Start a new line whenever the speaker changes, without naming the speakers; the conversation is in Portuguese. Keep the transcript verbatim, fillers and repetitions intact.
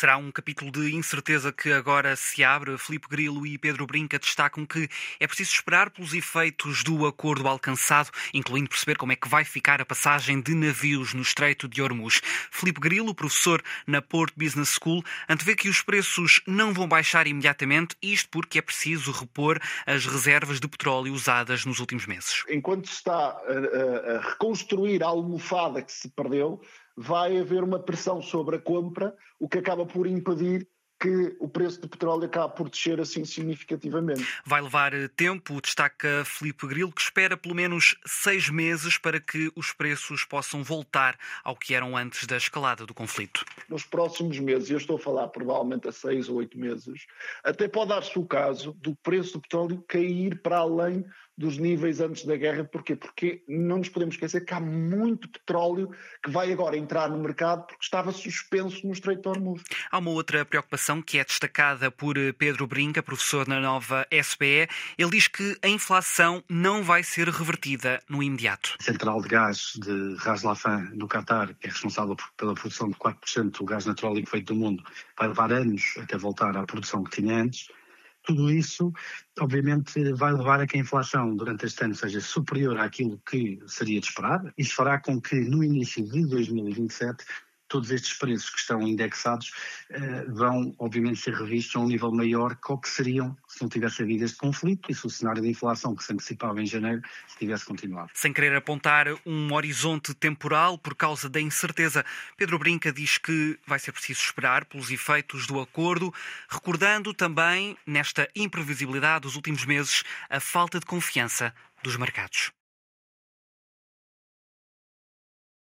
Será um capítulo de incerteza que agora se abre. Filipe Grilo e Pedro Brinca destacam que é preciso esperar pelos efeitos do acordo alcançado, incluindo perceber como é que vai ficar a passagem de navios no Estreito de Hormuz. Filipe Grilo, professor na Port Business School, antevê que os preços não vão baixar imediatamente, isto porque é preciso repor as reservas de petróleo usadas nos últimos meses.
Enquanto se está a, a, a reconstruir a almofada que se perdeu, vai haver uma pressão sobre a compra, o que acaba por impedir que o preço do petróleo acabe por descer assim significativamente.
Vai levar tempo, destaca Filipe Grilo, que espera pelo menos seis meses para que os preços possam voltar ao que eram antes da escalada do conflito.
Nos próximos meses, e eu estou a falar provavelmente a seis ou oito meses, até pode dar-se o caso do preço do petróleo cair para além dos níveis antes da guerra. Porquê? Porque não nos podemos esquecer que há muito petróleo que vai agora entrar no mercado porque estava suspenso no Estreito de Hormuz.
Há uma outra preocupação que é destacada por Pedro Brinca, professor na nova S B E. Ele diz que a inflação não vai ser revertida no imediato.
A central de gás de Ras Laffan, no Qatar, que é responsável pela produção de quatro por cento do gás natural liquefeito do mundo, vai levar anos até voltar à produção que tinha antes. Tudo isso, obviamente, vai levar a que a inflação durante este ano seja superior àquilo que seria de esperar. Isso fará com que, no início de dois mil e vinte e sete, todos estes preços que estão indexados eh, vão, obviamente, ser revistos a um nível maior que o que seriam se não tivesse havido este conflito e se o cenário de inflação que se antecipava em janeiro se tivesse continuado.
Sem querer apontar um horizonte temporal por causa da incerteza, Pedro Brinca diz que vai ser preciso esperar pelos efeitos do acordo, recordando também, nesta imprevisibilidade dos últimos meses, a falta de confiança dos mercados.